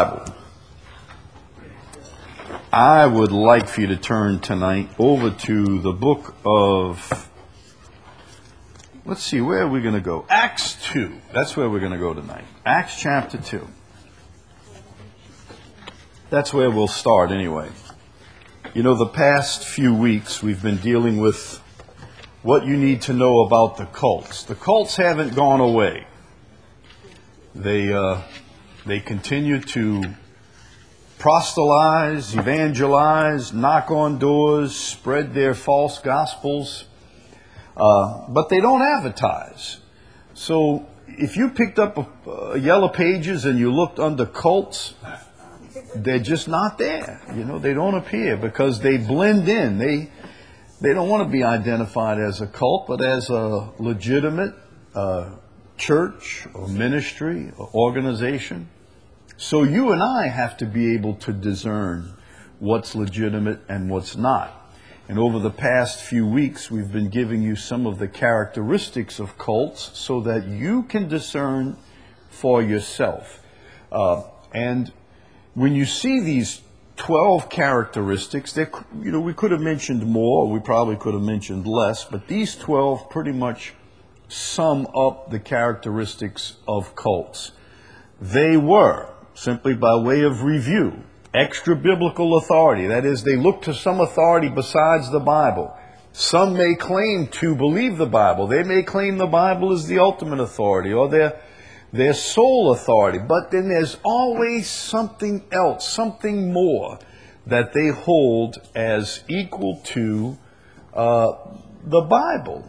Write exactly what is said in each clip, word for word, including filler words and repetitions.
I would like for you to turn tonight over to the book of, let's see, where are we going to go? Acts two. That's where we're going to go tonight. Acts chapter two. That's where we'll start anyway. You know, the past few weeks we've been dealing with what you need to know about the cults. The cults haven't gone away. They, uh, they continue to proselytize, evangelize, knock on doors, spread their false gospels, uh, but they don't advertise. So if you picked up a, a Yellow Pages and you looked under cults, they're just not there. You know, they don't appear because they blend in. They they don't want to be identified as a cult, but as a legitimate uh, church or ministry or organization. So you and I have to be able to discern what's legitimate and what's not. And over the past few weeks, we've been giving you some of the characteristics of cults so that you can discern for yourself. Uh, and when you see these twelve characteristics, you know, we could have mentioned more, we probably could have mentioned less, but these twelve pretty much sum up the characteristics of cults. They were, simply by way of review, extra biblical authority. That is, they look to some authority besides the Bible. Some may claim to believe the Bible. They may claim the Bible is the ultimate authority or their, their sole authority. But then there's always something else, something more that they hold as equal to uh, the Bible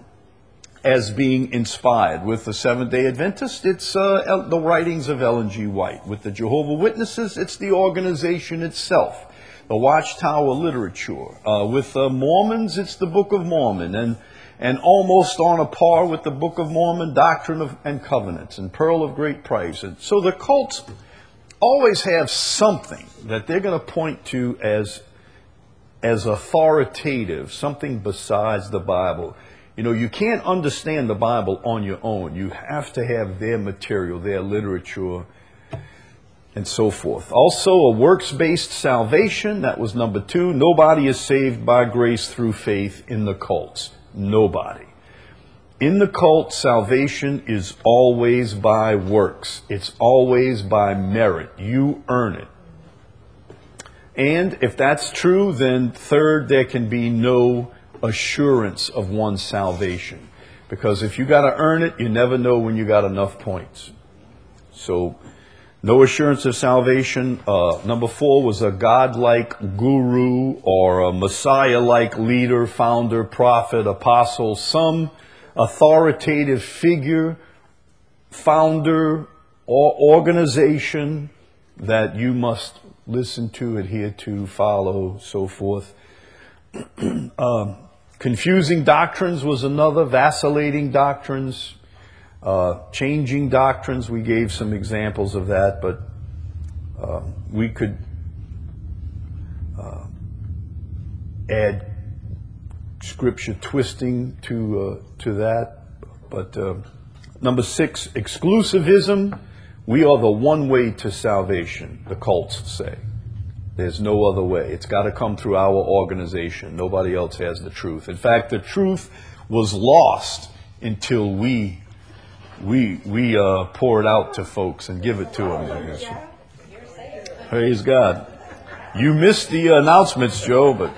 as being inspired. With the Seventh-day Adventists, it's uh, the writings of Ellen G. White. With the Jehovah's Witnesses, it's the organization itself, the Watchtower literature. Uh, with the Mormons, it's the Book of Mormon, and and almost on a par with the Book of Mormon, Doctrine of, and Covenants, and Pearl of Great Price. And so the cults always have something that they're going to point to as as authoritative, something besides the Bible. You know, you can't understand the Bible on your own. You have to have their material, their literature, and so forth. Also, a works-based salvation, that was number two. Nobody is saved by grace through faith in the cults. Nobody. In the cult, salvation is always by works. It's always by merit. You earn it. And if that's true, then third, there can be no assurance of one's salvation, because if you got to earn it, you never know when you got enough points. So no assurance of salvation. Uh, number four was a godlike guru or a Messiah-like leader, founder, prophet, apostle, some authoritative figure, founder or organization that you must listen to, adhere to, follow, so forth. um, Confusing doctrines was another, vacillating doctrines, uh, changing doctrines. We gave some examples of that, but uh, we could uh, add scripture twisting to uh, to that. But uh, number six, exclusivism. We are the one way to salvation, the cults say. There's no other way. It's got to come through our organization. Nobody else has the truth. In fact, the truth was lost until we we we uh, pour it out to folks and give it to them. Praise God. You missed the announcements, Joe, but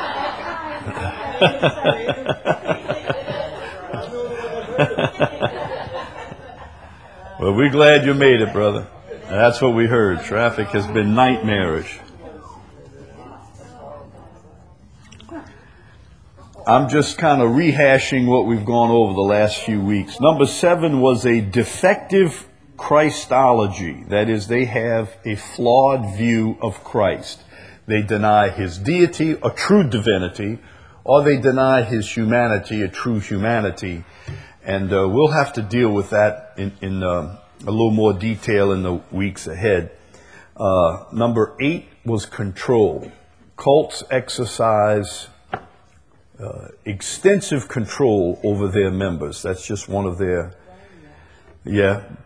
well, we're glad you made it, brother. That's what we heard. Traffic has been nightmarish. I'm just kind of rehashing what we've gone over the last few weeks. Number seven was a defective Christology. That is, they have a flawed view of Christ. They deny his deity, a true divinity, or they deny his humanity, a true humanity. And uh, we'll have to deal with that in, in uh, a little more detail in the weeks ahead. Uh, number eight was control. Cults exercise Uh, extensive control over their members. That's just one of their, yeah,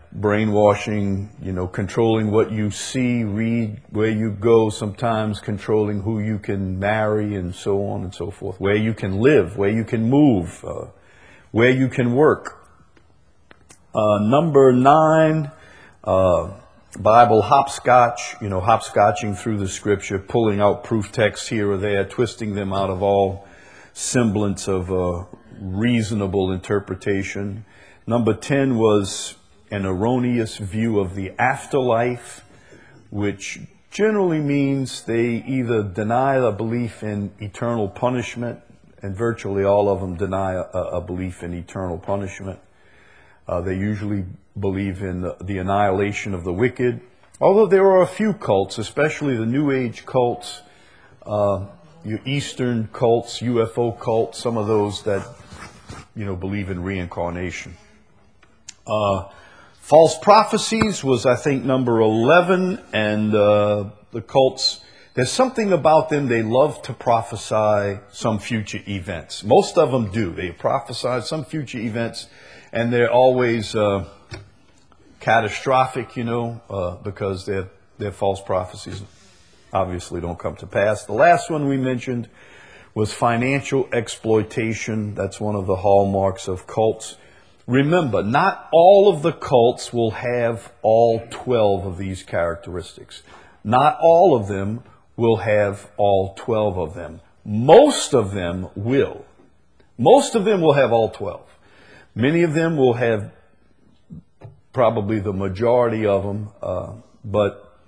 brainwashing, you know, controlling what you see, read, where you go, sometimes controlling who you can marry and so on and so forth, where you can live, where you can move, uh, where you can work. Uh, number nine, uh, Bible hopscotch, you know, hopscotching through the scripture, pulling out proof texts here or there, twisting them out of all semblance of uh, reasonable interpretation. Number ten was an erroneous view of the afterlife, which generally means they either deny the belief in eternal punishment, and virtually all of them deny a, a belief in eternal punishment. Uh, they usually believe in the, the annihilation of the wicked, although there are a few cults, especially the New Age cults, uh, your Eastern cults, U F O cults, some of those that, you know, believe in reincarnation. Uh, false prophecies was, I think, number eleven, and uh, the cults, there's something about them, they love to prophesy some future events. Most of them do. They prophesy some future events, and they're always uh, catastrophic, you know, uh, because their their false prophecies obviously don't come to pass. The last one we mentioned was financial exploitation. That's one of the hallmarks of cults. Remember, not all of the cults will have all twelve of these characteristics. Not all of them will have all twelve of them. Most of them will. Most of them will have all twelve. Many of them will have probably the majority of them, uh, but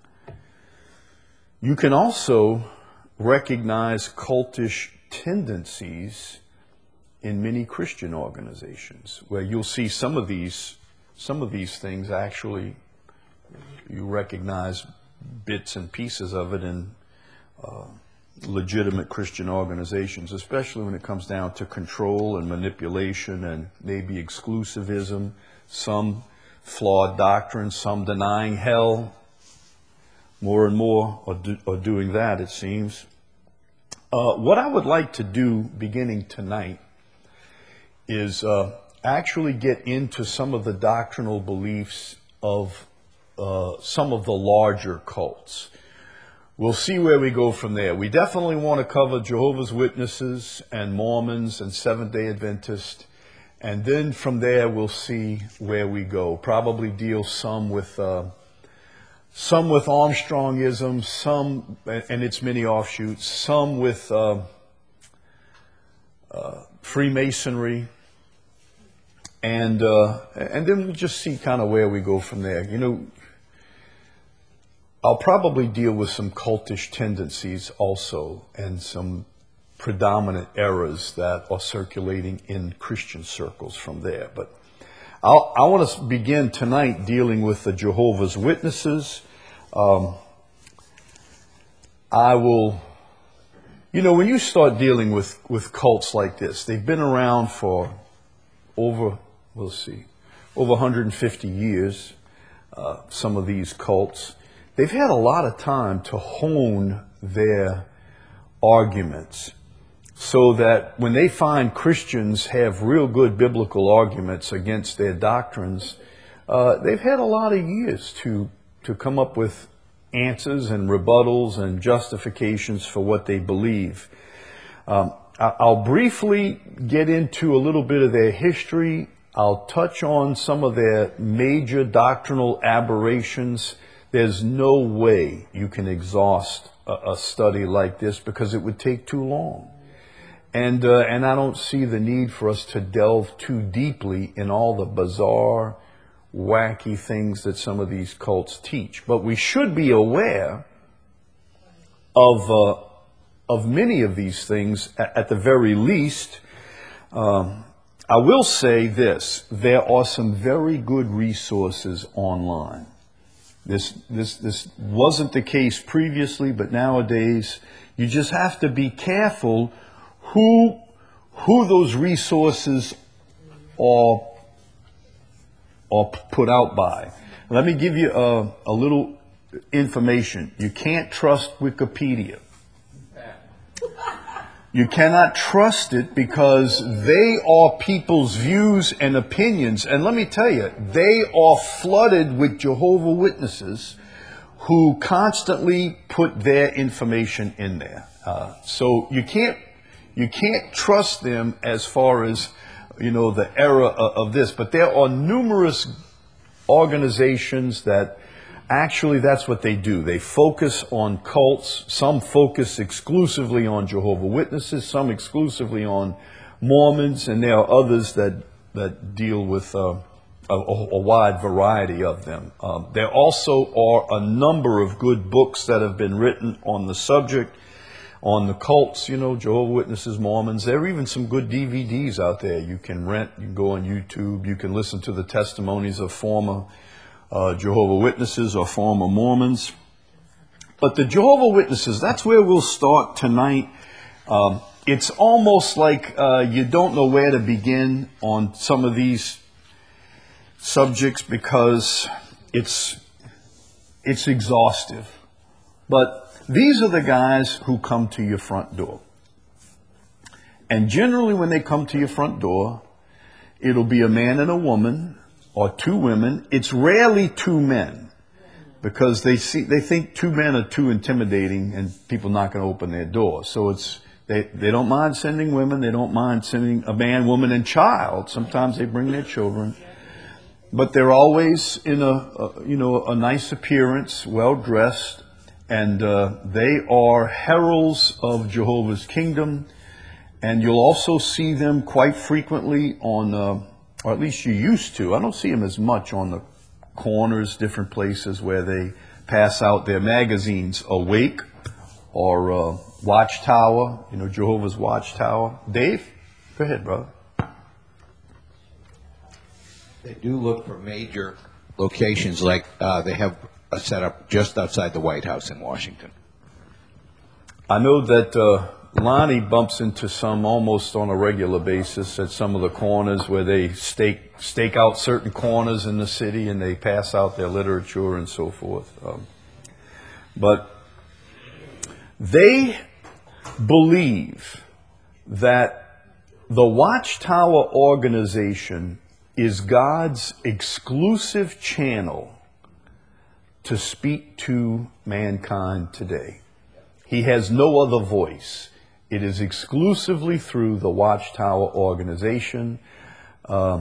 you can also recognize cultish tendencies in many Christian organizations, where you'll see some of these, some of these things actually, you recognize bits and pieces of it in uh, legitimate Christian organizations, especially when it comes down to control and manipulation and maybe exclusivism, some flawed doctrine, some denying hell. More and more are, do, are doing that, it seems. Uh, what I would like to do beginning tonight is uh, actually get into some of the doctrinal beliefs of uh, some of the larger cults. We'll see where we go from there. We definitely want to cover Jehovah's Witnesses and Mormons and Seventh-day Adventists, and then from there we'll see where we go. Probably deal some with uh, some with Armstrongism, some and its many offshoots, some with uh, uh, Freemasonry. And uh, and then we'll just see kind of where we go from there. You know, I'll probably deal with some cultish tendencies also, and some predominant errors that are circulating in Christian circles from there. But I'll, I want to begin tonight dealing with the Jehovah's Witnesses. Um, I will, you know, when you start dealing with, with cults like this, they've been around for over, we'll see, over one hundred fifty years, uh, some of these cults. They've had a lot of time to hone their arguments so that when they find Christians have real good biblical arguments against their doctrines, uh, they've had a lot of years to, to come up with answers and rebuttals and justifications for what they believe. Um, I'll briefly get into a little bit of their history. I'll touch on some of their major doctrinal aberrations. There's no way you can exhaust a, a study like this because it would take too long. And, uh, and I don't see the need for us to delve too deeply in all the bizarre, wacky things that some of these cults teach. But we should be aware of, uh, of many of these things at the very least. Um, I will say this, there are some very good resources online. This, this, this wasn't the case previously, but nowadays you just have to be careful who, who those resources are, are put out by. Let me give you a, a little information. You can't trust Wikipedia. You cannot trust it because they are people's views and opinions. And let me tell you, they are flooded with Jehovah's Witnesses who constantly put their information in there. Uh, so you can't you can't trust them as far as, you know, the era of, of this. But there are numerous organizations that actually that's what they do. They focus on cults. Some focus exclusively on Jehovah's Witnesses, some exclusively on Mormons, and there are others that that deal with uh, a, a wide variety of them. Um, there also are a number of good books that have been written on the subject, on the cults, you know, Jehovah's Witnesses, Mormons. There are even some good D V Ds out there you can rent. You can go on YouTube. You can listen to the testimonies of former uh, Jehovah's Witnesses or former Mormons. But the Jehovah's Witnesses, that's where we'll start tonight. Um, it's almost like uh, you don't know where to begin on some of these subjects because it's it's exhaustive. But these are the guys who come to your front door. And generally when they come to your front door, it'll be a man and a woman or two women. It's rarely two men because they see they think two men are too intimidating and people not going to open their door. So it's they, they don't mind sending women. They don't mind sending a man, woman, and child. Sometimes they bring their children. But they're always in a, a you know, a nice appearance, well dressed. And uh, they are heralds of Jehovah's Kingdom. And you'll also see them quite frequently on, uh, or at least you used to. I don't see them as much on the corners, different places where they pass out their magazines, Awake or uh, Watchtower, you know, Jehovah's Watchtower. Dave, go ahead, brother. They do look for major locations, like uh, they have a setup just outside the White House in Washington. I know that uh, Lonnie bumps into some almost on a regular basis at some of the corners where they stake stake out certain corners in the city and they pass out their literature and so forth. Um, but they believe that the Watchtower organization is God's exclusive channel to speak to mankind today. He has no other voice. It is exclusively through the Watchtower organization. Um,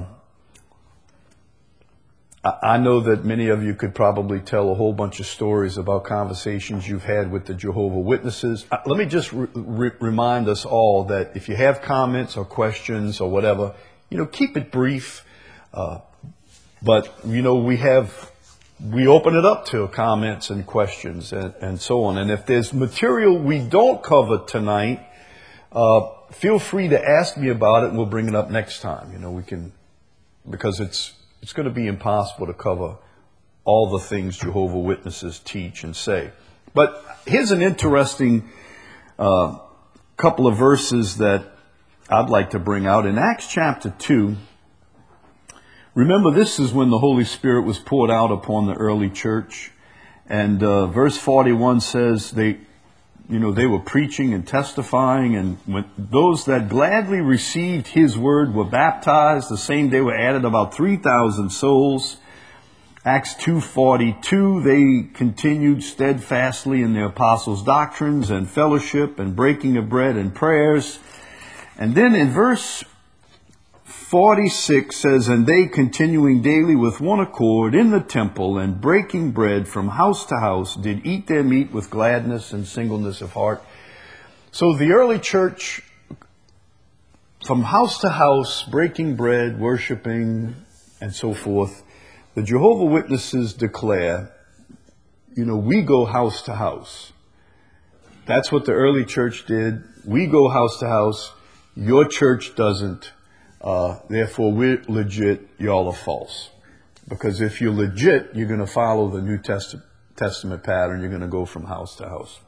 I, I know that many of you could probably tell a whole bunch of stories about conversations you've had with the Jehovah's Witnesses. Uh, let me just re- re- remind us all that if you have comments or questions or whatever, you know, keep it brief. Uh, but, you know, we have, we open it up to comments and questions and, and so on. And if there's material we don't cover tonight, uh, feel free to ask me about it and we'll bring it up next time. You know, we can, because it's, it's going to be impossible to cover all the things Jehovah's Witnesses teach and say. But here's an interesting uh, couple of verses that I'd like to bring out. In Acts chapter two, remember, this is when the Holy Spirit was poured out upon the early church. And uh, verse forty-one says they, you know, they were preaching and testifying. And when those that gladly received his word were baptized, the same day were added about three thousand souls. Acts two forty-two, they continued steadfastly in their apostles' doctrines and fellowship and breaking of bread and prayers. And then in verse forty-six says, and they continuing daily with one accord in the temple and breaking bread from house to house did eat their meat with gladness and singleness of heart. So the early church, from house to house, breaking bread, worshiping, and so forth, the Jehovah's Witnesses declare, you know, we go house to house. That's what the early church did. We go house to house. Your church doesn't. Uh, therefore, we're legit, y'all are false. Because if you're legit, you're going to follow the New Testament, Testament pattern. You're going to go from house to house.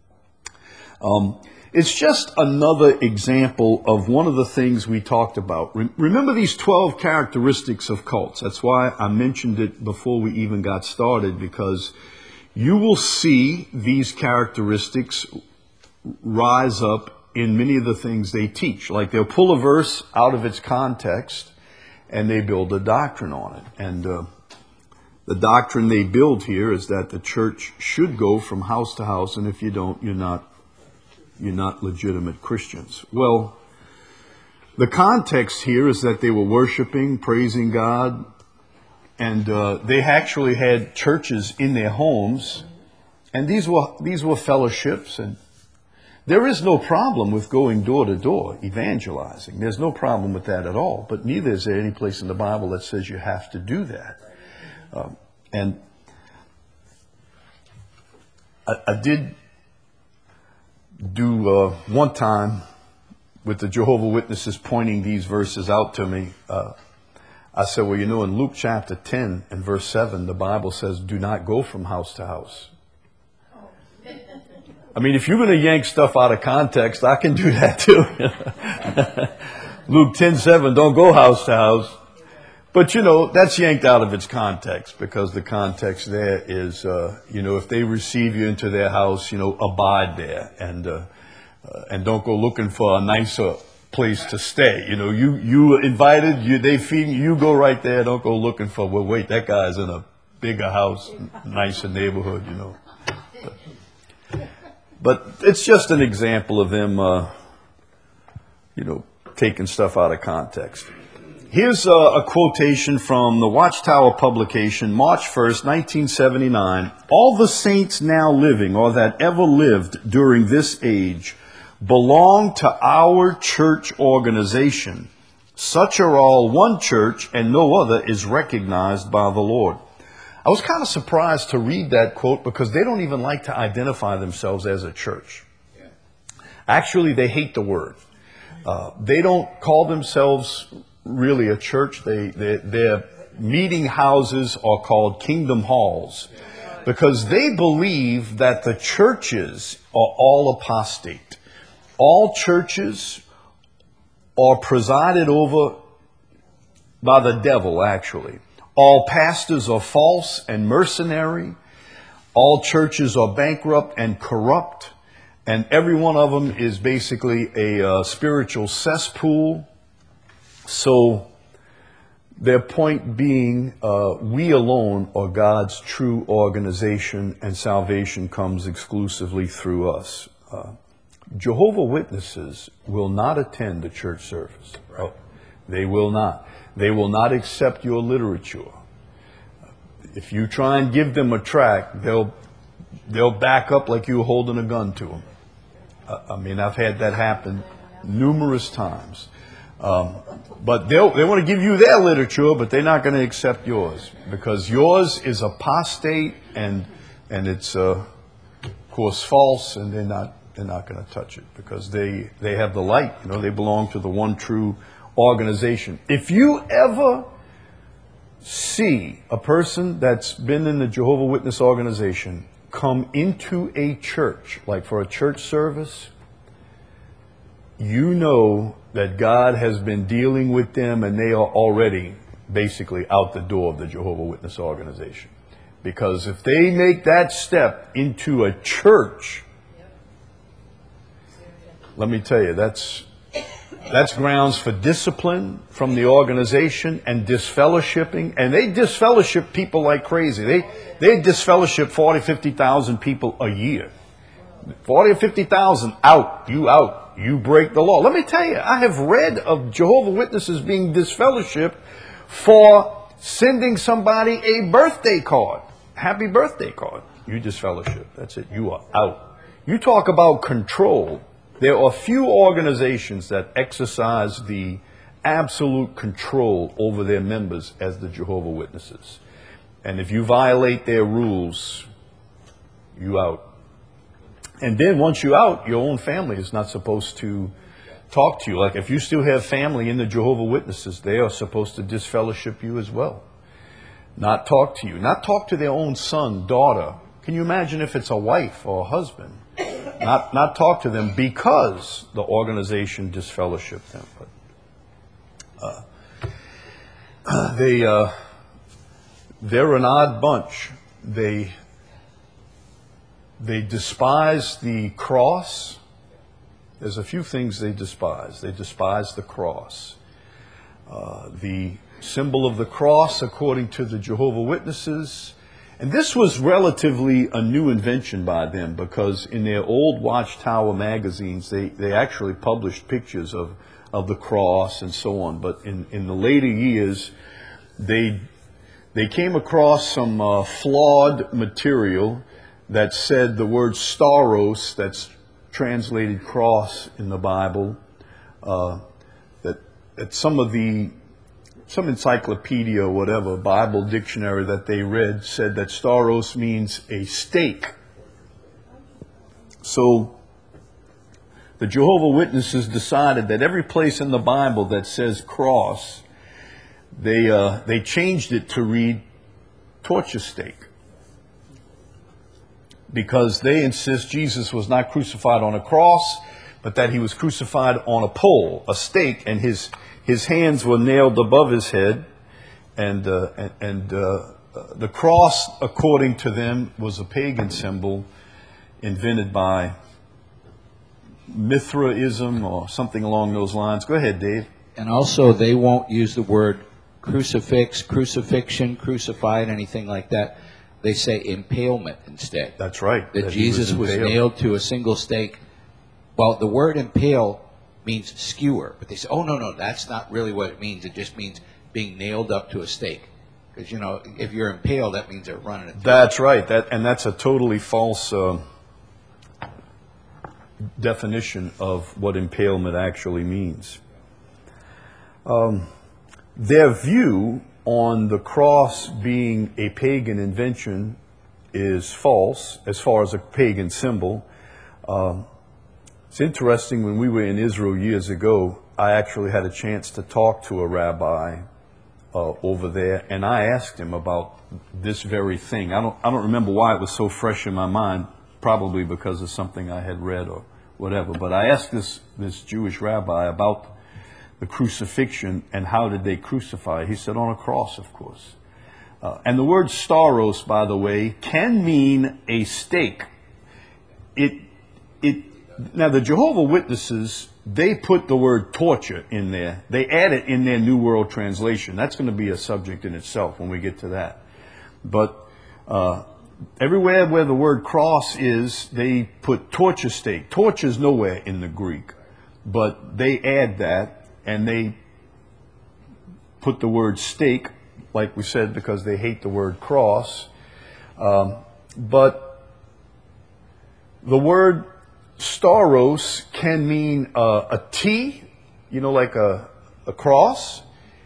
Um, it's just another example of one of the things we talked about. Re- remember these twelve characteristics of cults. That's why I mentioned it before we even got started, because you will see these characteristics rise up in many of the things they teach. Like they'll pull a verse out of its context and they build a doctrine on it. And uh, the doctrine they build here is that the church should go from house to house, and if you don't, you're not you're not legitimate Christians. Well, the context here is that they were worshiping, praising God, and uh, they actually had churches in their homes, and these were these were fellowships, and there is no problem with going door to door evangelizing. There's no problem with that at all. But neither is there any place in the Bible that says you have to do that. Um, and I, I did do uh, one time with the Jehovah's Witnesses pointing these verses out to me. Uh, I said, well, you know, in Luke chapter ten and verse seven, the Bible says, do not go from house to house. I mean, if you're going to yank stuff out of context, I can do that too. Luke ten seven, don't go house to house. But, you know, that's yanked out of its context, because the context there is, uh, you know, if they receive you into their house, you know, abide there, and uh, uh, and don't go looking for a nicer place to stay. You know, you you invited, you they feed you, you go right there. Don't go looking for, well, wait, that guy's in a bigger house, nicer neighborhood, you know. But, but it's just an example of them, uh, you know, taking stuff out of context. Here's a, a quotation from the Watchtower publication, March first, nineteen seventy-nine. All the saints now living, or that ever lived during this age, belong to our church organization. Such are all one church, and no other is recognized by the Lord. I was kind of surprised to read that quote, because they don't even like to identify themselves as a church. Actually, they hate the word. Uh, they don't call themselves really a church. They, they, their meeting houses are called kingdom halls, because they believe that the churches are all apostate. All churches are presided over by the devil, actually. All pastors are false and mercenary. All churches are bankrupt and corrupt. And every one of them is basically a uh, spiritual cesspool. So their point being, uh, we alone are God's true organization, and salvation comes exclusively through us. Uh, Jehovah's Witnesses will not attend a church service. Right. Oh, they will not. They will not accept your literature. If you try and give them a tract, they'll they'll back up like you were holding a gun to them. Uh, I mean, I've had that happen numerous times. Um, but they'll, they want to give you their literature, but they're not going to accept yours, because yours is apostate, and and it's uh, of course false, and they're not they're not going to touch it, because they they have the light. You know, they belong to the one true organization. If you ever see a person that's been in the Jehovah's Witness organization come into a church, like for a church service, you know that God has been dealing with them, and they are already basically out the door of the Jehovah's Witness organization. Because if they make that step into a church, let me tell you, that's that's grounds for discipline from the organization and disfellowshipping. And they disfellowship people like crazy. They they disfellowship forty, fifty thousand people a year. forty or fifty thousand out, you out. You break the law. Let me tell you, I have read of Jehovah's Witnesses being disfellowshipped for sending somebody a birthday card. Happy birthday card. You disfellowship. That's it. You are out. You talk about control. There are few organizations that exercise the absolute control over their members as the Jehovah's Witnesses. And if you violate their rules, you out. And then once you're out, your own family is not supposed to talk to you. Like if you still have family in the Jehovah's Witnesses, they are supposed to disfellowship you as well. Not talk to you. Not talk to their own son, daughter. Can you imagine if it's a wife or a husband? Not not talk to them because the organization disfellowshipped them. But uh, they uh, they're an odd bunch. They They despise the cross. There's a few things they despise. They despise the cross. Uh, the symbol of the cross, according to the Jehovah's Witnesses, and this was relatively a new invention by them, because in their old Watchtower magazines, they, they actually published pictures of, of the cross and so on. But in, in the later years, they, they came across some uh, flawed material that said the word stauros, that's translated cross in the Bible, uh, that, that some of the Some encyclopedia or whatever, Bible dictionary that they read said that stauros means a stake. So the Jehovah's Witnesses decided that every place in the Bible that says cross, they uh, they changed it to read torture stake, because they insist Jesus was not crucified on a cross, but that he was crucified on a pole, a stake, and his His hands were nailed above his head, and uh, and, and uh, the cross, according to them, was a pagan symbol invented by Mithraism or something along those lines. Go ahead, Dave. And also, they won't use the word crucifix, crucifixion, crucified, anything like that. They say impalement instead. That's right. That, that Jesus was, was nailed to a single stake. Well, the word impale means skewer, but they say, oh, no, no, that's not really what it means. It just means being nailed up to a stake. Because, you know, if you're impaled, that means they're running it through. That's right. That, and that's a totally false uh, definition of what impalement actually means. Um, their view on the cross being a pagan invention is false, as far as a pagan symbol. Um, It's interesting, when we were in Israel years ago, I actually had a chance to talk to a rabbi uh, over there, and I asked him about this very thing. I don't, I don't remember why it was so fresh in my mind, probably because of something I had read or whatever. But I asked this, this Jewish rabbi about the crucifixion and how did they crucify. He said, on a cross, of course. Uh, and the word stauros, by the way, can mean a stake. It, it, Now, the Jehovah's Witnesses, they put the word torture in there. They add it in their New World Translation. That's going to be a subject in itself when we get to that. But uh, everywhere where the word cross is, they put torture stake. Torture is nowhere in the Greek. But they add that, and they put the word stake, like we said, because they hate the word cross. Um, but the word stauros can mean uh, a T, you know, like a, a cross.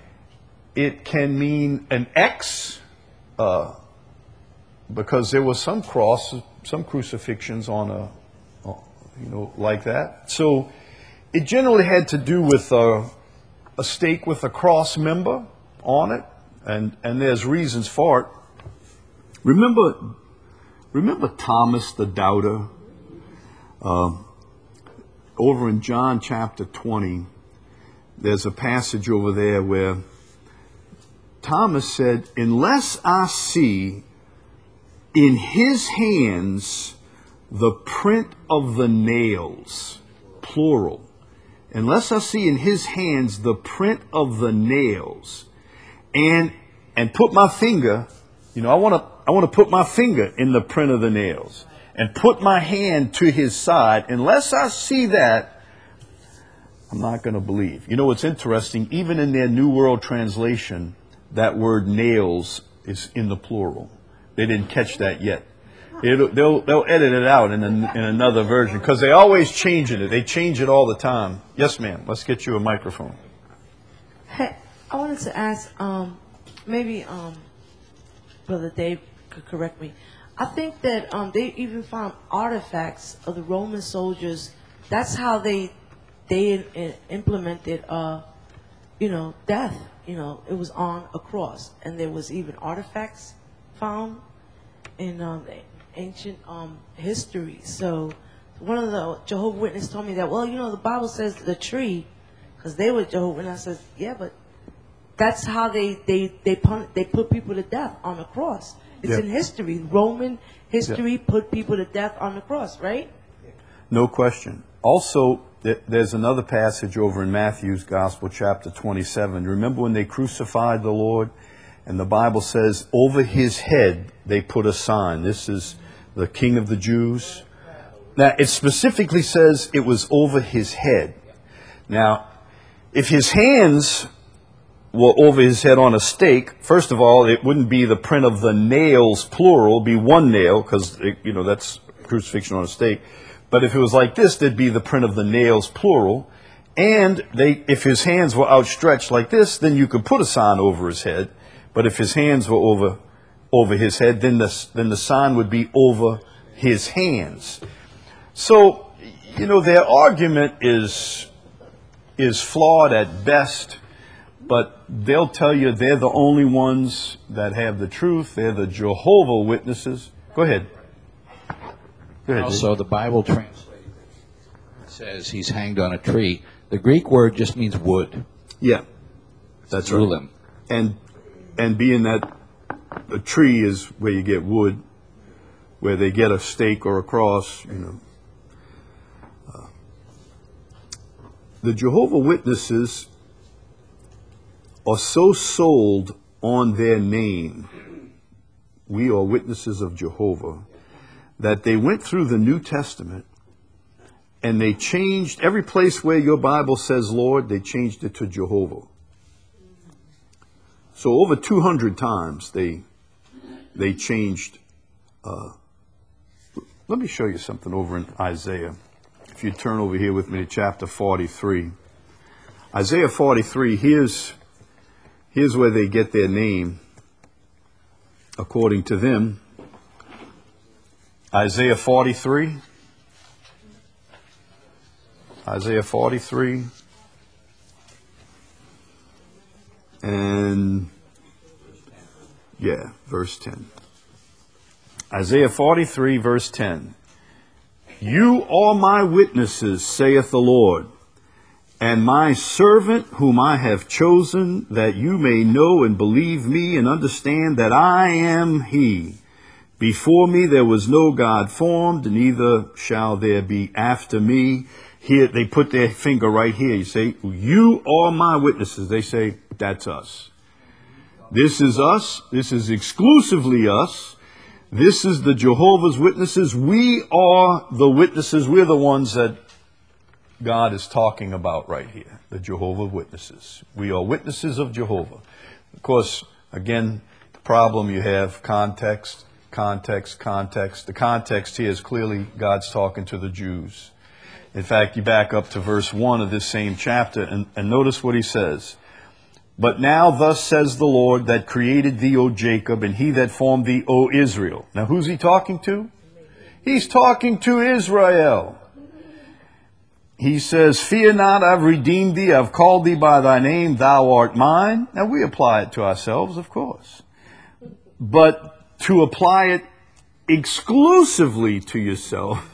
It can mean an X, uh, because there was some cross, some crucifixions on a, you know, like that. So it generally had to do with a, a stake with a cross member on it, and, and there's reasons for it. Remember, remember Thomas the doubter? Uh, over in John chapter twenty, there's a passage over there where Thomas said, unless I see in his hands the print of the nails, plural, unless I see in his hands the print of the nails, and and put my finger, you know, I want to I want to put my finger in the print of the nails, and put my hand to his side, unless I see that, I'm not going to believe. You know, what's interesting, even in their New World Translation, that word nails is in the plural. They didn't catch that yet. It'll, they'll, they'll edit it out in, a, in another version, because they always change it. They change it all the time. Yes, ma'am. Let's get you a microphone. Hey, I wanted to ask, um, maybe um, Brother Dave could correct me. I think that um, they even found artifacts of the Roman soldiers. That's how they they i- implemented, uh, you know, death. You know, it was on a cross, and there was even artifacts found in um, ancient um, history. So one of the Jehovah's Witnesses told me that, well, you know, the Bible says the tree, because they were Jehovah's Witnesses. I said, yeah, but that's how they they they pun- they put people to death on the cross. It's Yeah. in history. Roman history put people to death on the cross, right? No question. Also, th- there's another passage over in Matthew's Gospel, chapter twenty-seven. Remember when they crucified the Lord? And the Bible says, over his head they put a sign. This is the King of the Jews. Now, it specifically says it was over his head. Now, if his hands were over his head on a stake, first of all, it wouldn't be the print of the nails, plural, it'd be one nail, because, you know, that's crucifixion on a stake. But if it was like this, there'd be the print of the nails, plural. And they, if his hands were outstretched like this, then you could put a sign over his head. But if his hands were over over his head, then the, then the sign would be over his hands. So, you know, their argument is, is flawed at best, but they'll tell you they're the only ones that have the truth. They're the Jehovah Witnesses. Go ahead. Go ahead. Also, the Bible translated says he's hanged on a tree. The Greek word just means wood. Yeah, that's right. Zulim. And and being that a tree is where you get wood, where they get a stake or a cross, you know. Uh, the Jehovah Witnesses are so sold on their name, we are witnesses of Jehovah, that they went through the New Testament and they changed every place where your Bible says Lord, they changed it to Jehovah. So over two hundred times they they changed. Uh, let me show you something over in Isaiah. If you turn over here with me to chapter forty-three. Isaiah forty-three, here's, here's where they get their name, according to them. Isaiah forty-three. Isaiah forty-three. And, yeah, verse ten. Isaiah forty-three, verse ten. You are my witnesses, saith the Lord, and my servant whom I have chosen, that you may know and believe me and understand that I am he. Before me there was no God formed, neither shall there be after me. Here, they put their finger right here. You say, you are my witnesses. They say, that's us. This is us. This is exclusively us. This is the Jehovah's Witnesses. We are the witnesses. We're the ones that God is talking about right here, the Jehovah's Witnesses. We are witnesses of Jehovah. Of course, again, the problem you have, context, context, context. The context here is clearly God's talking to the Jews. In fact, you back up to verse one of this same chapter and, and notice what he says. But now thus says the Lord that created thee, O Jacob, and he that formed thee, O Israel. Now who's he talking to? He's talking to Israel. He says, fear not, I've redeemed thee, I've called thee by thy name, thou art mine. Now we apply it to ourselves, of course. But to apply it exclusively to yourself,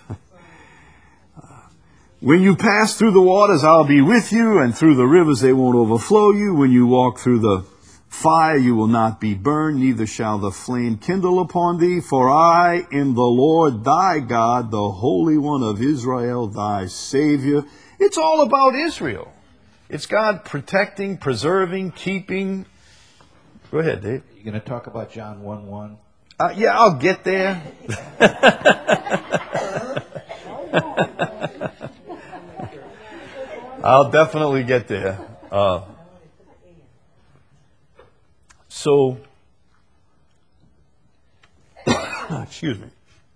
when you pass through the waters, I'll be with you, and through the rivers they won't overflow you. When you walk through the fire, you will not be burned, neither shall the flame kindle upon thee. For I am the Lord thy God, the Holy One of Israel, thy Savior. It's all about Israel. It's God protecting, preserving, keeping. Go ahead, Dave. You going to talk about John one one? Uh, yeah, I'll get there. I'll definitely get there. Uh, so, excuse me.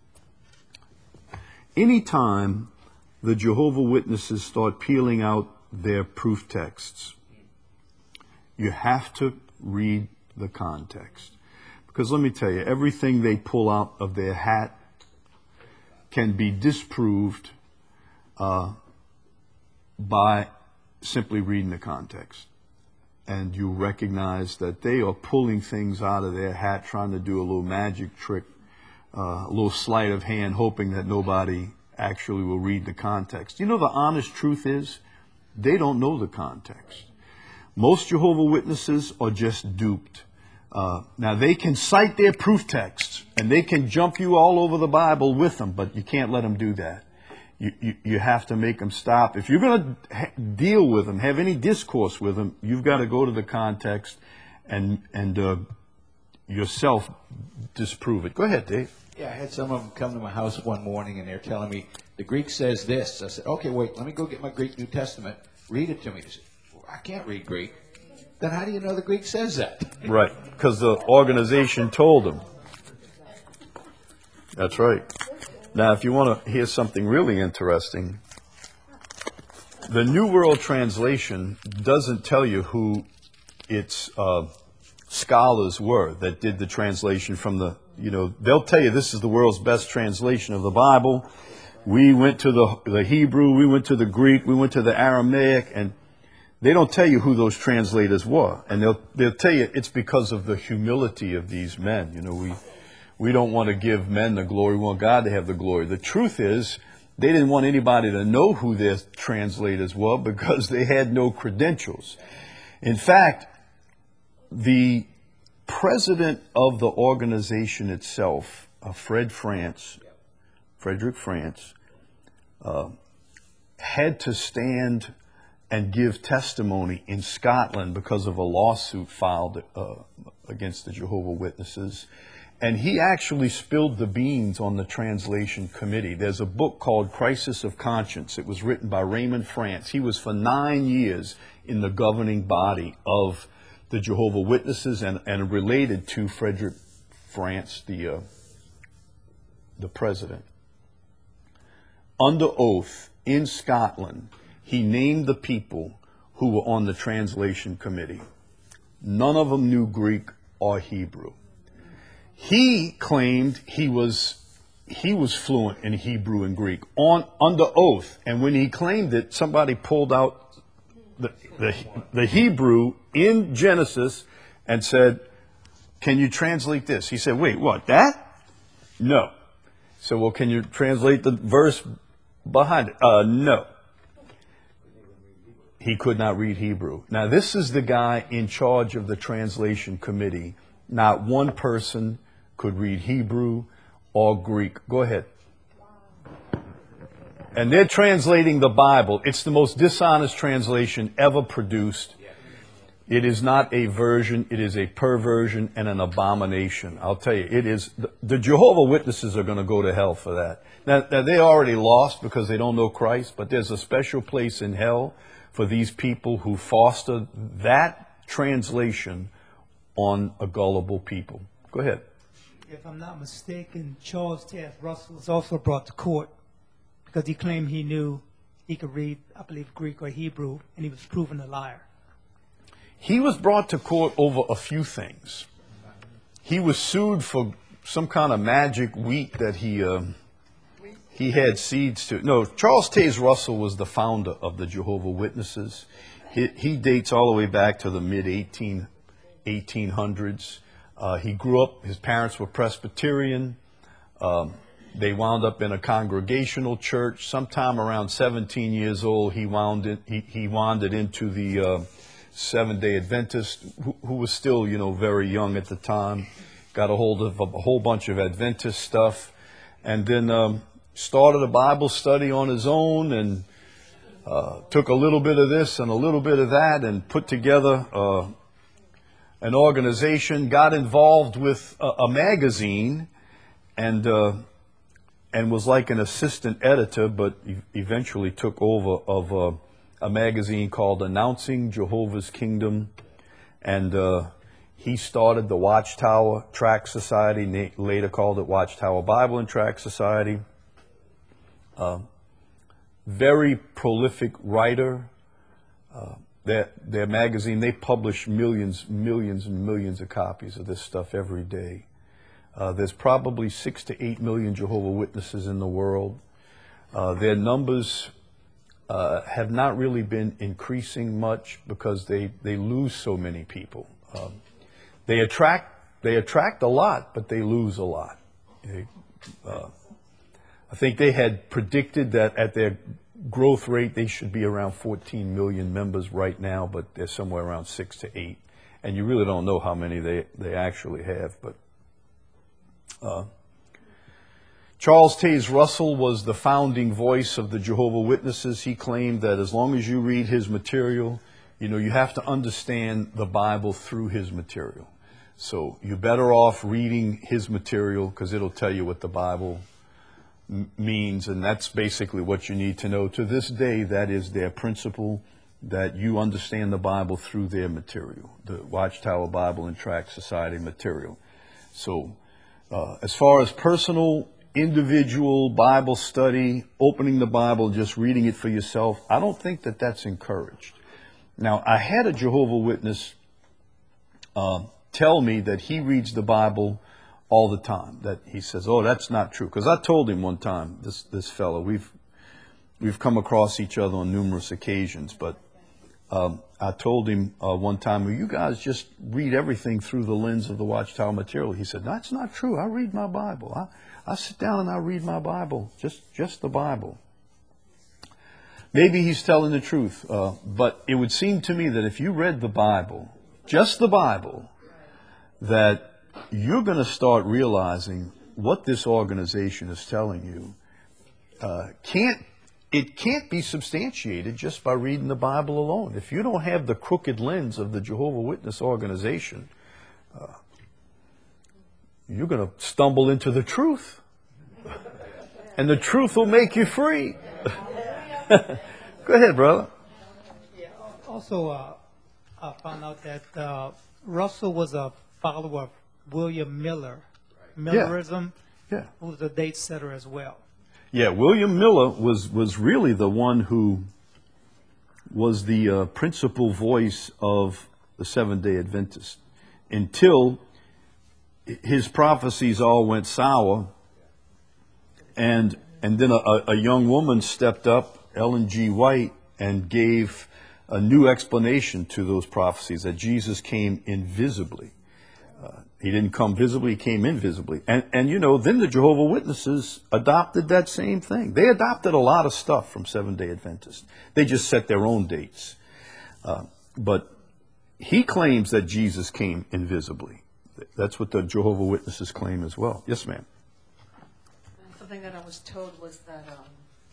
Anytime the Jehovah Witnesses start peeling out their proof texts, you have to read the context. Because let me tell you, everything they pull out of their hat can be disproved uh, by simply reading the context. And you recognize that they are pulling things out of their hat, trying to do a little magic trick, uh, a little sleight of hand, hoping that nobody actually will read the context. You know, the honest truth is, they don't know the context. Most Jehovah Witnesses are just duped. Uh, now, they can cite their proof texts, and they can jump you all over the Bible with them, but you can't let them do that. You, you, you have to make them stop. If you're going to ha- deal with them, have any discourse with them, you've got to go to the context and and uh, yourself disprove it. Go ahead, Dave. Yeah, I had some of them come to my house one morning, and they're telling me, the Greek says this. I said, okay, wait, let me go get my Greek New Testament. Read it to me. They said, well, I can't read Greek. Then how do you know the Greek says that? Right, because the organization told them. That's right. Now, if you want to hear something really interesting, the New World Translation doesn't tell you who its uh, scholars were that did the translation from the, you know, they'll tell you this is the world's best translation of the Bible. We went to the, the Hebrew, we went to the Greek, we went to the Aramaic, and they don't tell you who those translators were. And they'll, they'll tell you it's because of the humility of these men. You know, we... We don't want to give men the glory. We want God to have the glory. The truth is, they didn't want anybody to know who their translators were because they had no credentials. In fact, the president of the organization itself, uh, Fred France, Frederick France, uh, had to stand and give testimony in Scotland because of a lawsuit filed uh, against the Jehovah's Witnesses. And he actually spilled the beans on the translation committee. There's a book called Crisis of Conscience. It was written by Raymond France. He was for nine years in the governing body of the Jehovah's Witnesses and, and related to Frederick France, the, uh, the president. Under oath in Scotland, he named the people who were on the translation committee. None of them knew Greek or Hebrew. He claimed he was he was fluent in Hebrew and Greek on under oath, and when he claimed it, somebody pulled out the the, the Hebrew in Genesis and said, "Can you translate this?" He said, "Wait, what? That? No." So, well, can you translate the verse behind it? Uh, no. He could not read Hebrew. Now, this is the guy in charge of the translation committee. Not one person could read Hebrew or Greek. Go ahead. And they're translating the Bible. It's the most dishonest translation ever produced. It is not a version. It is a perversion and an abomination. I'll tell you, it is. The, the Jehovah's Witnesses are going to go to hell for that. Now, now, they already lost because they don't know Christ, but there's a special place in hell for these people who foster that translation on a gullible people. Go ahead. If I'm not mistaken, Charles Taze Russell was also brought to court because he claimed he knew he could read, I believe, Greek or Hebrew, and he was proven a liar. He was brought to court over a few things. He was sued for some kind of magic wheat that he uh, he had seeds to. No, Charles Taze Russell was the founder of the Jehovah's Witnesses. He, he dates all the way back to the mid eighteen hundreds. Uh, he grew up, his parents were Presbyterian. Um, they wound up in a congregational church. Sometime around seventeen years old, he wound it, he, he wandered into the uh, Seventh-day Adventist, who, who was still, you know, very young at the time. Got a hold of a, a whole bunch of Adventist stuff, and then um, started a Bible study on his own, and uh, took a little bit of this and a little bit of that, and put together uh, an organization. Got involved with a, a magazine, and uh, and was like an assistant editor, but e- eventually took over of uh, a magazine called Announcing Jehovah's Kingdom, and uh, he started the Watchtower Tract Society, na- later called it Watchtower Bible and Tract Society. Uh, very prolific writer. Uh, their, their magazine, they publish millions, millions and millions of copies of this stuff every day. Uh, there's probably six to eight million Jehovah's Witnesses in the world. Uh, their numbers uh, have not really been increasing much because they, they lose so many people. Um, they attract they attract a lot, but they lose a lot. They, uh, I think they had predicted that at their growth rate they should be around fourteen million members right now, but they're somewhere around six to eight, and you really don't know how many they, they actually have, but. Uh, Charles Taze Russell was the founding voice of the Jehovah's Witnesses. He claimed that as long as you read his material, you know, you have to understand the Bible through his material. So you're better off reading his material because it'll tell you what the Bible m- means, and that's basically what you need to know. To this day, that is their principle, that you understand the Bible through their material, the Watchtower Bible and Tract Society material. So uh, as far as personal, individual Bible study, opening the Bible, just reading it for yourself, I don't think that that's encouraged. Now, I had a Jehovah's Witness uh, tell me that he reads the Bible all the time. That he says, "Oh, that's not true." Because I told him one time, this this fellow, we've we've come across each other on numerous occasions, but um, I told him uh, one time, "Well, you guys just read everything through the lens of the Watchtower material." He said, "That's not true. I read my Bible. I, I sit down and I read my Bible, just just the Bible." Maybe he's telling the truth, uh, but it would seem to me that if you read the Bible, just the Bible, that you're going to start realizing what this organization is telling you uh, can't it can't be substantiated just by reading the Bible alone. If you don't have the crooked lens of the Jehovah's Witness organization, uh, you're going to stumble into the truth, and the truth will make you free. Go ahead, brother. Yeah. Also, uh, I found out that uh, Russell was a follower of William Miller, Millerism, Yeah. who was a date setter as well. Yeah, William Miller was, was really the one who was the uh, principal voice of the Seventh-day Adventist until his prophecies all went sour, and and then a, a young woman stepped up, Ellen G. White, and gave a new explanation to those prophecies, that Jesus came invisibly. Uh, he didn't come visibly, he came invisibly. And, and you know, then the Jehovah's Witnesses adopted that same thing. They adopted a lot of stuff from Seventh-day Adventists. They just set their own dates. Uh, but he claims that Jesus came invisibly. That's what the Jehovah's Witnesses claim as well. Yes, ma'am. Something that I was told was that um,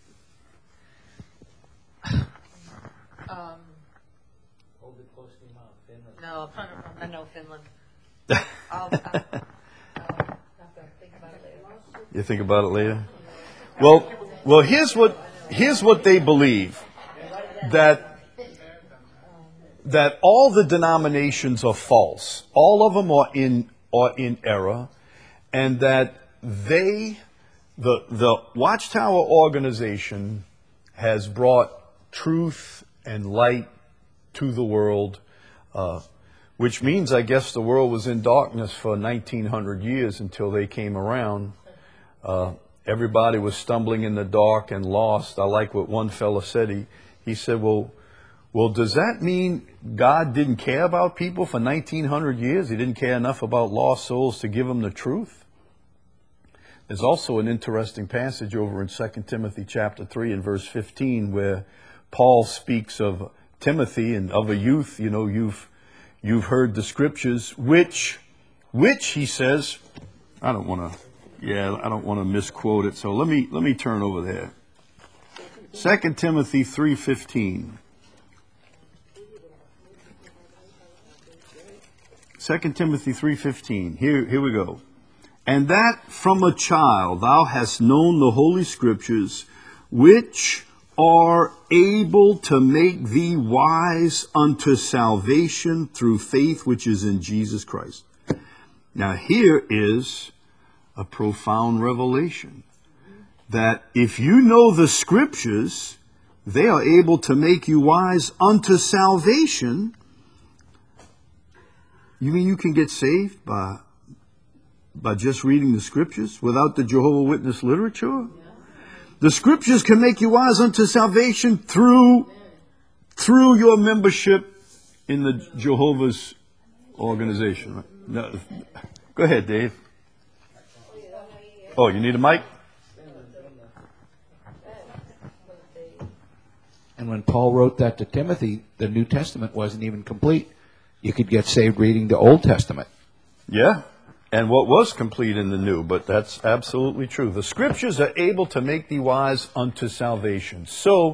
um, Hold it close to your mouth, Finland. no, I know Finland. I'll, I'll, I'll have to think about it later. You think about it later? Well, well, here's what here's what they believe, that that all the denominations are false. All of them are in are in error, and that they the the Watchtower organization has brought truth and light to the world, uh, which means, I guess, the world was in darkness for nineteen hundred years until they came around. Uh, everybody was stumbling in the dark and lost. I like what one fella said. He, he said, well, well, does that mean God didn't care about people for nineteen hundred years? He didn't care enough about lost souls to give them the truth? There's also an interesting passage over in Second Timothy chapter three and verse fifteen where Paul speaks of Timothy and of a youth. You know, you've you've heard the scriptures, which, which he says, I don't want to, yeah, I don't want to misquote it. So let me let me turn over there. Second Timothy three fifteen. Second Timothy three fifteen. Here, here we go. And that from a child thou hast known the holy scriptures, which are able to make thee wise unto salvation through faith which is in Jesus Christ. Now here is a profound revelation, that if you know the scriptures, they are able to make you wise unto salvation. You mean you can get saved by by just reading the scriptures without the Jehovah's Witness literature? The scriptures can make you wise unto salvation through through your membership in the Jehovah's organization. Right? No, go ahead, Dave. Oh, you need a mic? And when Paul wrote that to Timothy, the New Testament wasn't even complete. You could get saved reading the Old Testament. Yeah. and what was complete in the new, but that's absolutely true. The scriptures are able to make thee wise unto salvation. So,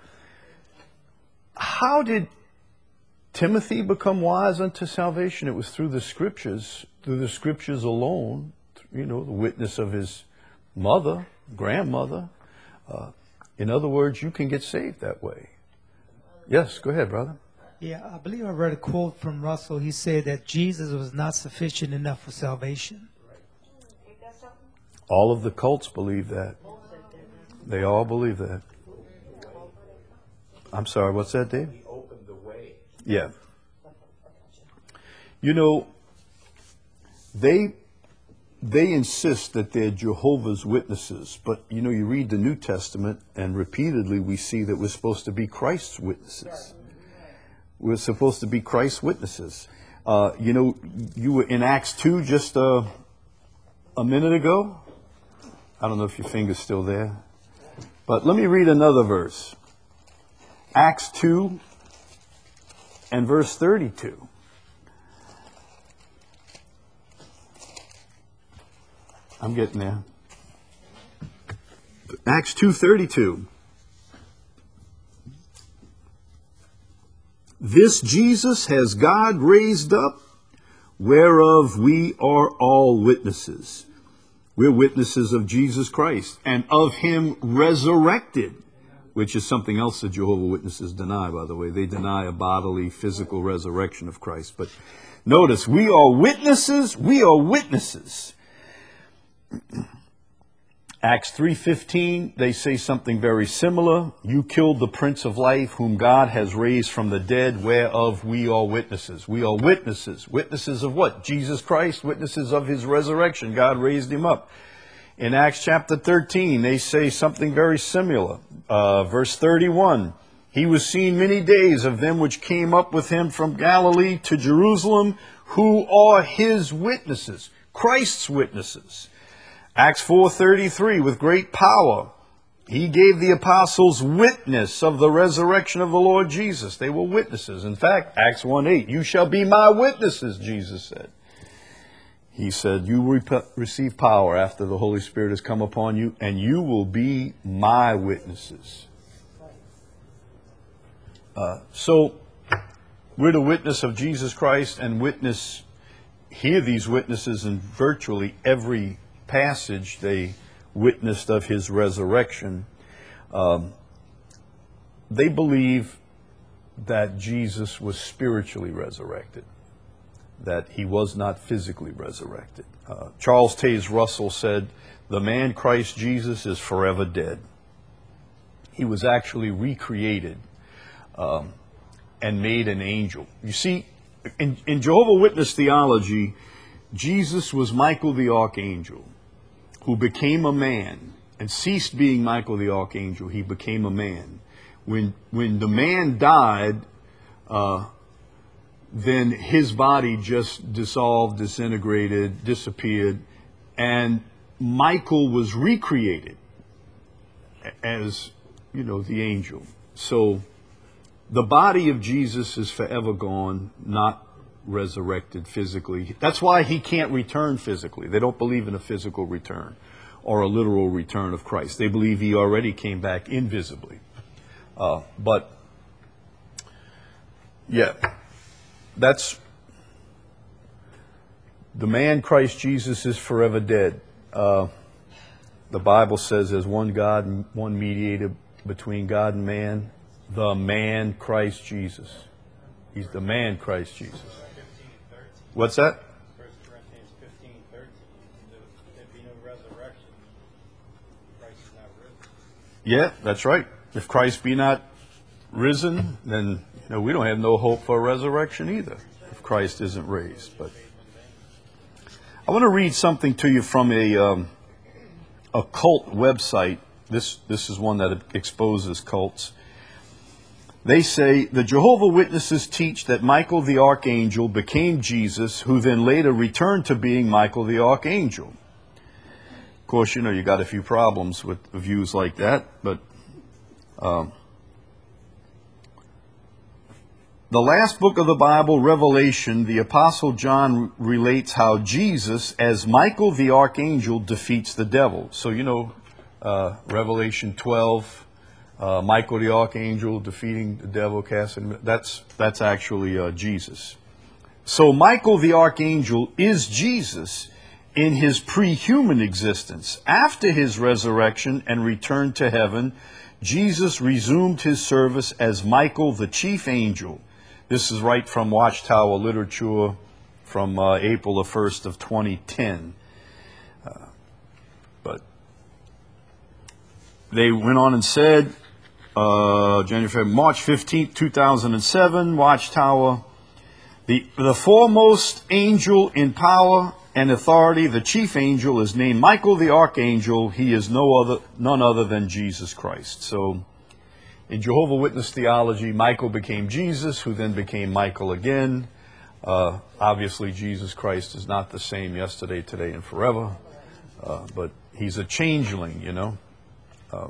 how did Timothy become wise unto salvation? It was through the scriptures, through the scriptures alone, you know, the witness of his mother, grandmother. Uh, in other words, you can get saved that way. Yes, go ahead, brother. Yeah, I believe I read a quote from Russell. He said that Jesus was not sufficient enough for salvation. All of the cults believe that. They all believe that. I'm sorry, what's that, Dave? He opened the way. Yeah. You know, they they insist that they're Jehovah's Witnesses, but you know, you read the New Testament and repeatedly we see that we're supposed to be Christ's witnesses. We're supposed to be Christ's witnesses. Uh, you know, you were in Acts two just uh, a minute ago. I don't know if your finger's still there. But let me read another verse. Acts two and verse thirty-two. I'm getting there. Acts two thirty-two. This Jesus has God raised up, whereof we are all witnesses. We're witnesses of Jesus Christ and of him resurrected, which is something else the Jehovah's Witnesses deny, by the way. They deny a bodily, physical resurrection of Christ. But notice, we are witnesses. We are witnesses. Acts three fifteen, they say something very similar. You killed the Prince of Life, whom God has raised from the dead, whereof we are witnesses. We are witnesses. Witnesses of what? Jesus Christ. Witnesses of his resurrection. God raised him up. In Acts chapter thirteen, they say something very similar. Uh, verse thirty-one, he was seen many days of them which came up with him from Galilee to Jerusalem, who are his witnesses. Christ's witnesses. Acts four thirty-three, with great power, he gave the apostles witness of the resurrection of the Lord Jesus. They were witnesses. In fact, Acts one eight, you shall be my witnesses, Jesus said. He said, you re- receive power after the Holy Spirit has come upon you, and you will be my witnesses. Uh, so, we're the witness of Jesus Christ and witness, hear these witnesses in virtually every passage. They witnessed of his resurrection. Um, they believe that Jesus was spiritually resurrected, that he was not physically resurrected. Uh, Charles Taze Russell said, the man Christ Jesus is forever dead. He was actually recreated um, and made an angel. You see, in, in Jehovah's Witness theology, Jesus was Michael the Archangel, who became a man and ceased being Michael the Archangel. He became a man. When when the man died, uh, then his body just dissolved, disintegrated, disappeared, and Michael was recreated as, you know, the angel. So the body of Jesus is forever gone, not resurrected physically. That's why he can't return physically. They don't believe in a physical return or a literal return of Christ. They believe he already came back invisibly. Uh, but, yeah, that's, the man Christ Jesus is forever dead. Uh, the Bible says there's one God and one mediator between God and man, the man Christ Jesus. He's the man Christ Jesus. What's that? First Corinthians fifteen thirteen. There be no resurrection. Christ is not risen. Yeah, that's right. If Christ be not risen, then you know we don't have no hope for a resurrection either. If Christ isn't raised, but I want to read something to you from a um, a cult website. This this is one that exposes cults. They say the Jehovah's Witnesses teach that Michael the Archangel became Jesus, who then later returned to being Michael the Archangel. Of course, you know, you got a few problems with views like that, but um, the last book of the Bible, Revelation, the Apostle John relates how Jesus, as Michael the archangel, defeats the devil. So, you know, uh, Revelation twelve, uh, Michael the archangel defeating the devil, casting, that's, that's actually uh, Jesus. So Michael the archangel is Jesus in his pre-human existence. After his resurrection and return to heaven, Jesus resumed his service as Michael the chief angel. This is right from Watchtower Literature from uh, April the first of twenty ten. Uh, but they went on and said, uh, January, February, March fifteenth, two thousand seven, Watchtower, the, the foremost angel in power and authority, the chief angel, is named Michael the Archangel. He is no other, none other than Jesus Christ. So, in Jehovah's Witness theology, Michael became Jesus, who then became Michael again. Uh, obviously, Jesus Christ is not the same yesterday, today, and forever. Uh, but he's a changeling, you know. Uh,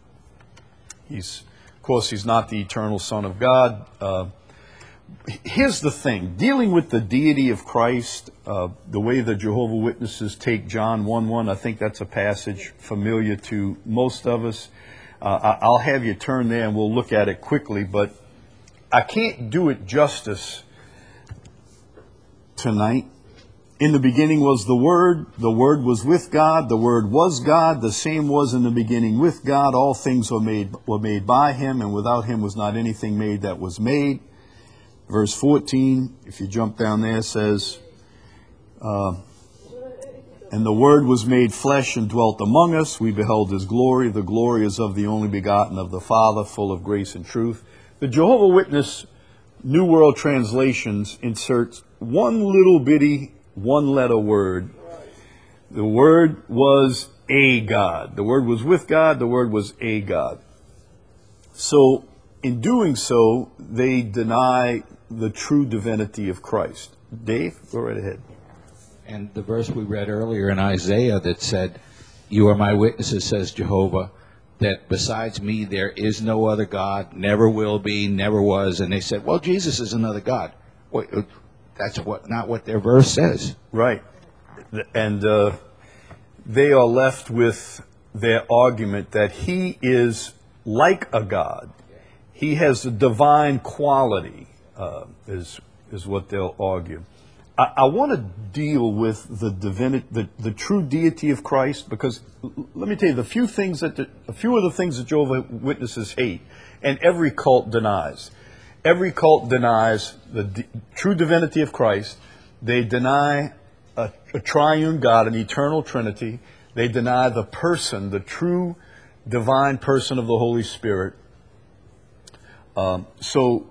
he's, of course, he's not the eternal Son of God. Uh, Here's the thing, dealing with the deity of Christ, uh, the way the Jehovah's Witnesses take John one one, I think that's a passage familiar to most of us. Uh, I'll have you turn there and we'll look at it quickly, but I can't do it justice tonight. In the beginning was the Word, the Word was with God, the Word was God, the same was in the beginning with God. All things were made, were made by Him, and without Him was not anything made that was made. Verse fourteen, if you jump down there, says, uh, and the Word was made flesh and dwelt among us. We beheld His glory. The glory is of the only begotten of the Father, full of grace and truth. The Jehovah's Witness New World Translations inserts one little bitty one-letter word. The Word was a God. The Word was with God. The Word was a God. So, in doing so, they deny the true divinity of Christ. Dave, go right ahead. And the verse we read earlier in Isaiah that said, "You are my witnesses," says Jehovah, "that besides me there is no other God, never will be, never was." And they said, well, Jesus is another God. Wait, that's what not what their verse says. Right. And uh, they are left with their argument that He is like a God. He has a divine quality, uh, is is what they'll argue. I, I want to deal with the divinity, the, the true deity of Christ, because l- let me tell you, the few things that the, a few of the things that Jehovah's Witnesses hate, and every cult denies. Every cult denies the di- true divinity of Christ. They deny a, a triune God, an eternal Trinity. They deny the person, the true divine person of the Holy Spirit. Um, so,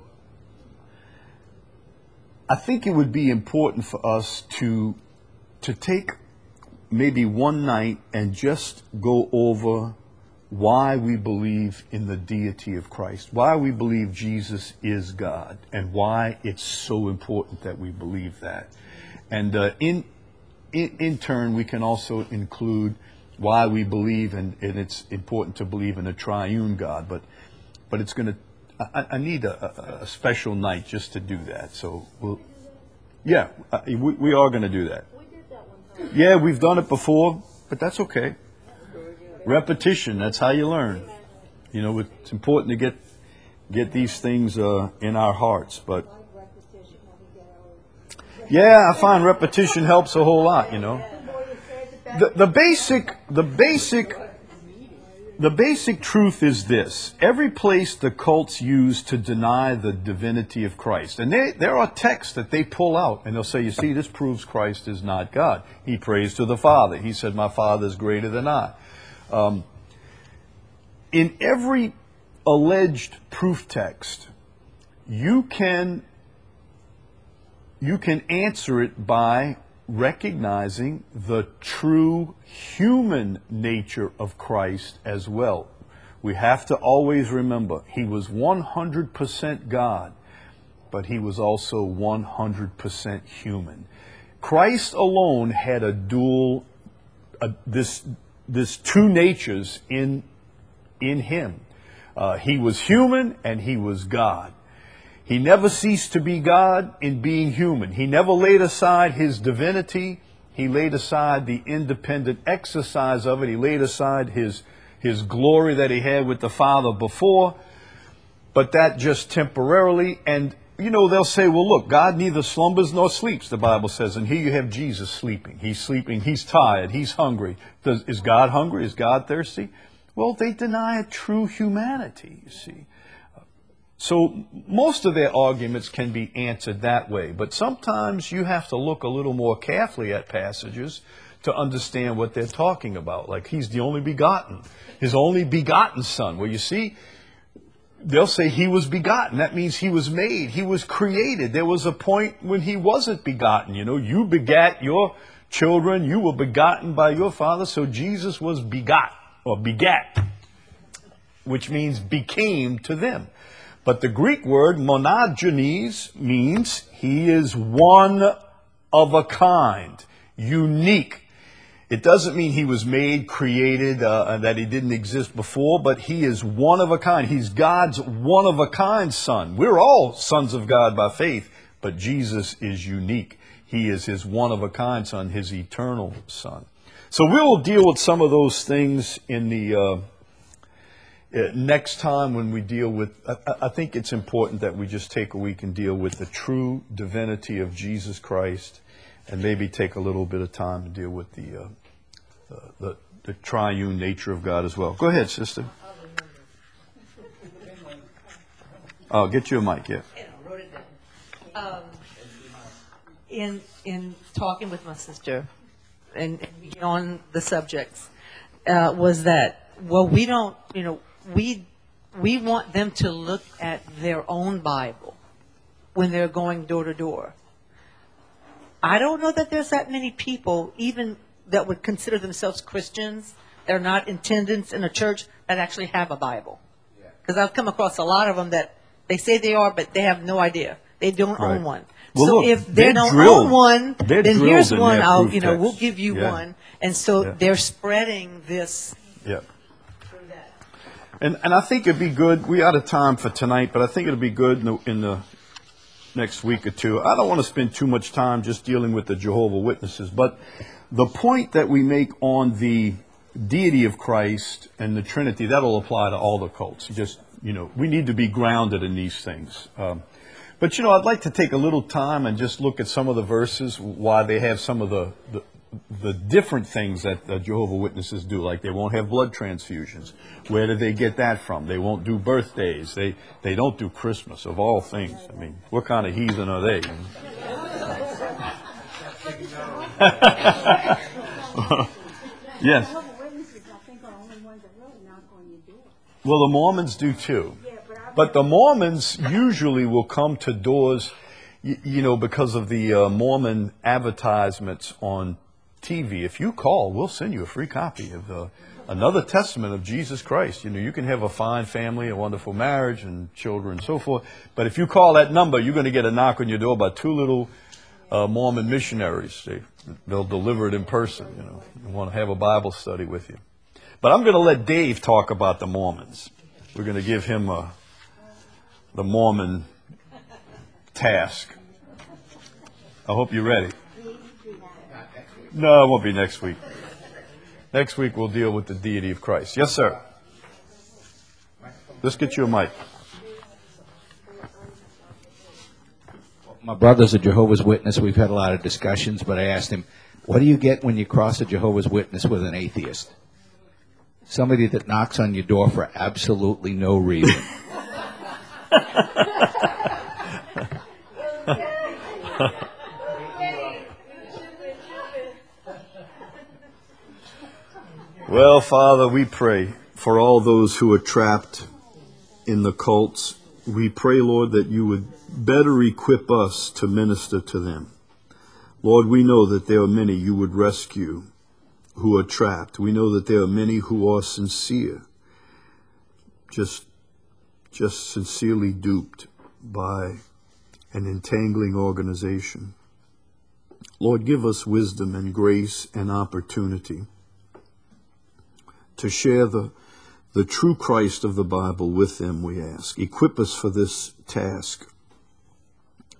I think it would be important for us to to take maybe one night and just go over why we believe in the deity of Christ, why we believe Jesus is God, and why it's so important that we believe that. And uh, in, in in turn, we can also include why we believe, and, and it's important to believe in a triune God. But but it's going to I, I need a, a, a special night just to do that. So we'll, yeah, uh, we, we are going to do that. We did that one time. Yeah, we've done it before, but that's okay. Repetition, that's how you learn. You know, it's important to get get these things uh, in our hearts. But yeah, I find repetition helps a whole lot. You know, the the basic the basic. The basic truth is this. Every place the cults use to deny the divinity of Christ, and they, there are texts that they pull out, and they'll say, you see, this proves Christ is not God. He prays to the Father. He said, my Father is greater than I. Um, in every alleged proof text, you can, you can answer it by recognizing the true human nature of Christ as well. We have to always remember, He was one hundred percent God, but He was also one hundred percent human. Christ alone had a dual, uh, this, this two natures in, in Him. Uh, he was human and He was God. He never ceased to be God in being human. He never laid aside his divinity. He laid aside the independent exercise of it. He laid aside his, his glory that he had with the Father before, but that just temporarily. And, you know, they'll say, well, look, God neither slumbers nor sleeps, the Bible says. And here you have Jesus sleeping. He's sleeping. He's tired. He's hungry. Does, is God hungry? Is God thirsty? Well, they deny a true humanity, you see. So most of their arguments can be answered that way. But sometimes you have to look a little more carefully at passages to understand what they're talking about. Like he's the only begotten, his only begotten son. Well, you see, they'll say he was begotten. That means he was made. He was created. There was a point when he wasn't begotten. You know, you begat your children. You were begotten by your father. So Jesus was begot or begat, which means became to them. But the Greek word monogenes means he is one of a kind, unique. It doesn't mean he was made, created, uh, that he didn't exist before, but he is one of a kind. He's God's one of a kind son. We're all sons of God by faith, but Jesus is unique. He is his one of a kind son, his eternal son. So we will deal with some of those things in the uh, uh, next time when we deal with, I, I think it's important that we just take a week and deal with the true divinity of Jesus Christ, and maybe take a little bit of time to deal with the, uh, uh, the, the triune nature of God as well. Go ahead, sister. Oh, get you a mic, yeah. Yeah, I wrote it down. Um, in in talking with my sister, and, and we get on the subjects, uh, was that well, we don't, you know, we we want them to look at their own Bible when they're going door to door. I don't know that there's that many people, even that would consider themselves Christians, that are not in attendance in a church, that actually have a Bible. Because I've come across a lot of them that they say they are, but they have no idea. They don't Right. own one. Well, so look, if they they're don't drilled- own one, they're then drilled here's in one. their I'll, proof you know, we'll text. give you Yeah. one. And so Yeah. they're spreading this Yeah. through that. And and I think it'd be good. We're out of time for tonight, but I think it'll be good in the, in the next week or two. I don't want to spend too much time just dealing with the Jehovah's Witnesses, but the point that we make on the deity of Christ and the Trinity, that'll apply to all the cults. Just, you know, we need to be grounded in these things. Um, but, you know, I'd like to take a little time and just look at some of the verses, why they have some of the, the, the different things that the Jehovah's Witnesses do, like they won't have blood transfusions. Where did they get that from? They won't do birthdays. They they don't do Christmas, of all things. I mean, what kind of heathen are they? Yes. Jehovah's Witnesses, I think, are only ones that really knock on your door. Well, the Mormons do too. Yeah, but I But the Mormons usually will come to doors, you, you know, because of the uh, Mormon advertisements on T V. If you call, we'll send you a free copy of uh, another testament of Jesus Christ. You know, you can have a fine family, a wonderful marriage, and children, and so forth. But if you call that number, you're going to get a knock on your door by two little uh, Mormon missionaries. They, they'll deliver it in person. You know, they want to have a Bible study with you. But I'm going to let Dave talk about the Mormons. We're going to give him a, the Mormon task. I hope you're ready. No, it won't be next week. Next week we'll deal with the deity of Christ. Yes, sir. Let's get you a mic. My brother's a Jehovah's Witness. We've had a lot of discussions, but I asked him, what do you get when you cross a Jehovah's Witness with an atheist? Somebody that knocks on your door for absolutely no reason. Well, Father, we pray for all those who are trapped in the cults. We pray, Lord, that you would better equip us to minister to them. Lord, we know that there are many you would rescue who are trapped. We know that there are many who are sincere, just, just sincerely duped by an entangling organization. Lord, give us wisdom and grace and opportunity to share the, the true Christ of the Bible with them, we ask. Equip us for this task.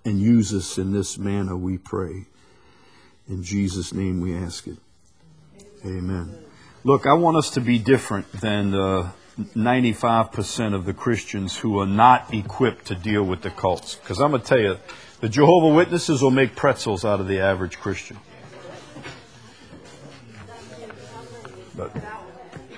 and use us in this manner, we pray. In Jesus' name we ask it. Amen. Look, I want us to be different than the ninety-five percent of the Christians who are not equipped to deal with the cults. Because I'm going to tell you, the Jehovah's Witnesses will make pretzels out of the average Christian. But